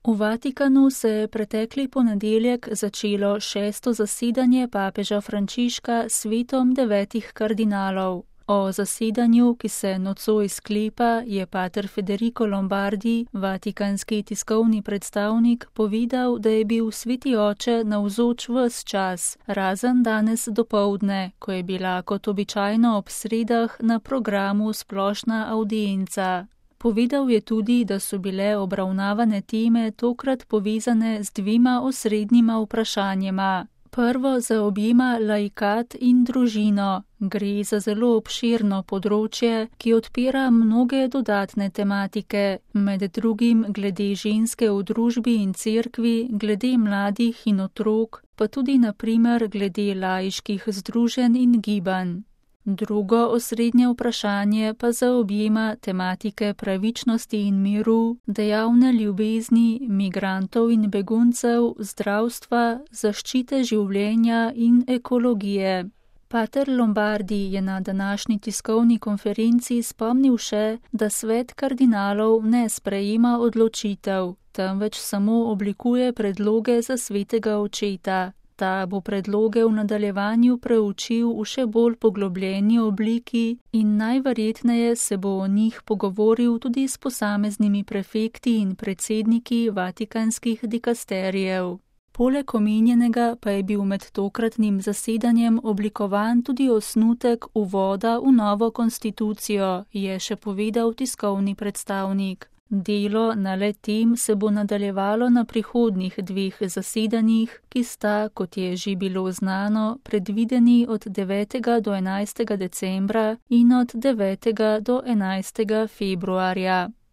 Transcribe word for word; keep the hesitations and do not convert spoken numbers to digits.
V Vatikanu se je pretekli ponedeljek začelo šesto zasedanje papeža Frančiška s svetom devetih kardinalov. O zasedanju, ki se nocoj sklepa, je pater Federico Lombardi, vatikanski tiskovni predstavnik, povedal, da je bil sveti oče navzoč ves čas, razen danes dopoldne, ko je bila kot običajno ob sredah na programu splošna avdienca. Povedal je tudi, da so bile obravnavane teme tokrat povezane z dvema osrednjima vprašanjima. Prvo zaobjema laikat in družino. Gre za zelo obširno področje, ki odpira mnoge dodatne tematike, med drugim glede ženske v družbi in cerkvi, glede mladih in otrok, pa tudi na primer glede laiških združenj in gibanj. Drugo osrednje vprašanje pa zaobjema tematike pravičnosti in miru, dejavne ljubezni, migrantov in beguncev, zdravstva, zaščite življenja in ekologije. Pater Lombardi je na današnji tiskovni konferenci spomnil še, da svet kardinalov ne sprejema odločitev, temveč samo oblikuje predloge za svetega očeta. Ta bo predloge v nadaljevanju preučil v še bolj poglobljeni obliki in najverjetneje se bo o njih pogovoril tudi s posameznimi prefekti in predsedniki vatikanskih dikasterijev. Poleg omenjenega pa je bil med tokratnim zasedanjem oblikovan tudi osnutek uvoda v novo konstitucijo, je še povedal tiskovni predstavnik. Delo na le-tem se bo nadaljevalo na prihodnjih dveh zasedanjih, ki sta, kot je že bilo znano, predvideni od devetega do enajstega decembra in od devetega do enajstega februarja.